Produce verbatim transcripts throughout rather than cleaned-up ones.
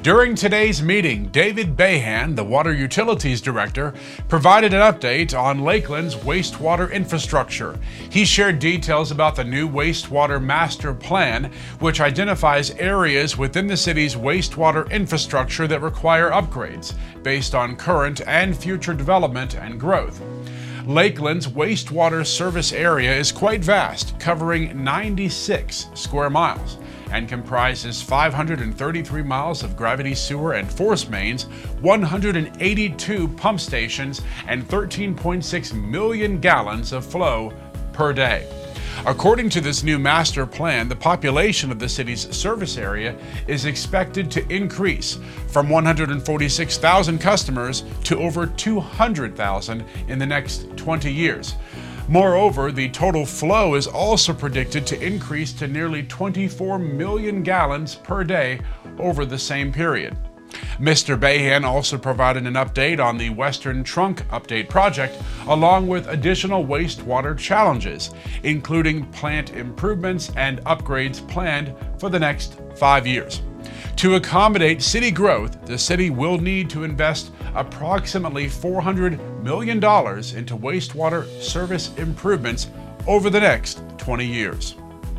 During today's meeting, David Bahan, the Water Utilities Director, provided an update on Lakeland's wastewater infrastructure. He shared details about the new wastewater master plan, which identifies areas within the city's wastewater infrastructure that require upgrades based on current and future development and growth. Lakeland's wastewater service area is quite vast, covering ninety-six square miles, and comprises five hundred thirty-three miles of gravity sewer and force mains, one hundred eighty-two pump stations, and thirteen point six million gallons of flow per day. According to this new master plan, the population of the city's service area is expected to increase from one hundred forty-six thousand customers to over two hundred thousand in the next twenty years. Moreover, the total flow is also predicted to increase to nearly twenty-four million gallons per day over the same period. Mister Bahan also provided an update on the Western Trunk Update project, along with additional wastewater challenges, including plant improvements and upgrades planned for the next five years. To accommodate city growth, the city will need to invest approximately four hundred million dollars into wastewater service improvements over the next twenty years.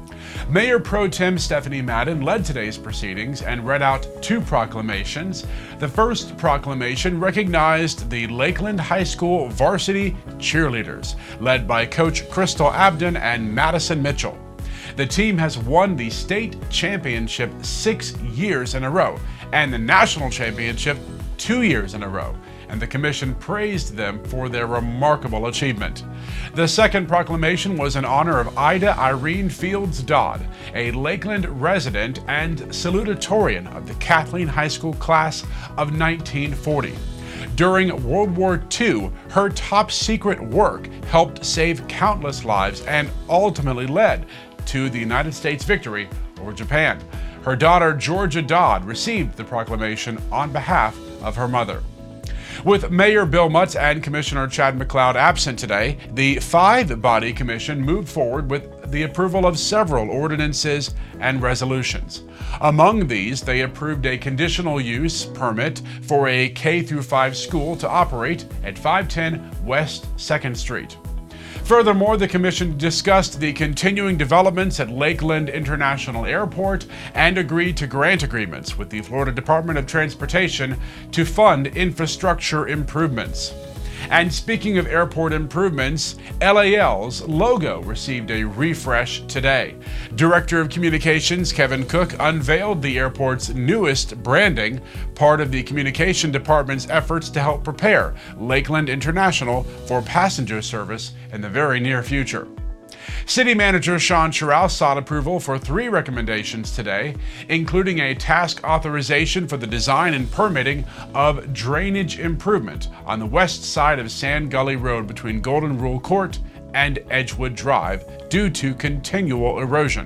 Mayor Pro Tem Stephanie Madden led today's proceedings and read out two proclamations. The first proclamation recognized the Lakeland High School varsity cheerleaders, led by Coach Crystal Abden and Madison Mitchell. The team has won the state championship six years in a row and the national championship two years in a row, and the commission praised them for their remarkable achievement. The second proclamation was in honor of Ida Irene Fields Dodd, a Lakeland resident and salutatorian of the Kathleen High School class of nineteen forty. During World War Two, her top secret work helped save countless lives and ultimately led to the United States victory over Japan. Her daughter, Georgia Dodd, received the proclamation on behalf of her mother. With Mayor Bill Mutz and Commissioner Chad McLeod absent today, the five-body commission moved forward with the approval of several ordinances and resolutions. Among these, they approved a conditional use permit for a K through five school to operate at five ten West second Street. Furthermore, the commission discussed the continuing developments at Lakeland International Airport and agreed to grant agreements with the Florida Department of Transportation to fund infrastructure improvements. And speaking of airport improvements, L A L's logo received a refresh today. Director of Communications Kevin Cook unveiled the airport's newest branding, part of the communication department's efforts to help prepare Lakeland International for passenger service in the very near future. City Manager Sean Chirau sought approval for three recommendations today, including a task authorization for the design and permitting of drainage improvement on the west side of Sand Gully Road between Golden Rule Court and Edgewood Drive due to continual erosion,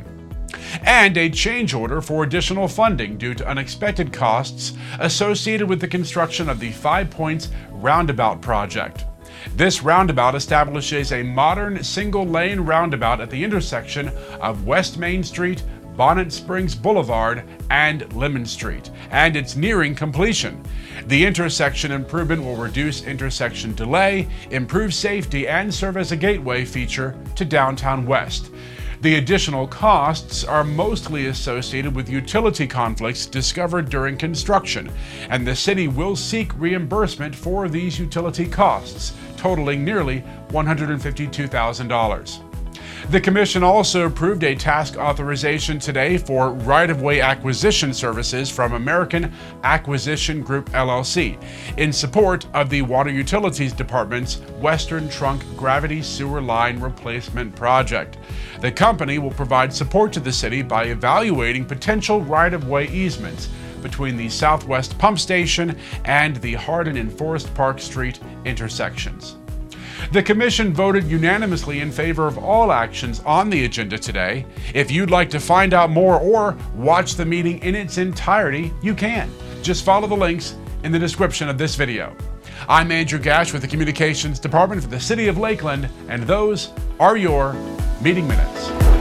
and a change order for additional funding due to unexpected costs associated with the construction of the Five Points Roundabout project. This roundabout establishes a modern single-lane roundabout at the intersection of West Main Street, Bonnet Springs Boulevard, and Lemon Street, and it's nearing completion. The intersection improvement will reduce intersection delay, improve safety, and serve as a gateway feature to downtown West. The additional costs are mostly associated with utility conflicts discovered during construction, and the city will seek reimbursement for these utility costs, totaling nearly one hundred fifty-two thousand dollars. The commission also approved a task authorization today for right-of-way acquisition services from American Acquisition Group L L C in support of the Water Utilities Department's Western Trunk Gravity Sewer Line Replacement Project. The company will provide support to the city by evaluating potential right-of-way easements between the Southwest Pump Station and the Hardin and Forest Park Street intersections. The commission voted unanimously in favor of all actions on the agenda today. If you'd like to find out more or watch the meeting in its entirety, you can. Just follow the links in the description of this video. I'm Andrew Gash with the Communications Department for the City of Lakeland, and those are your meeting minutes.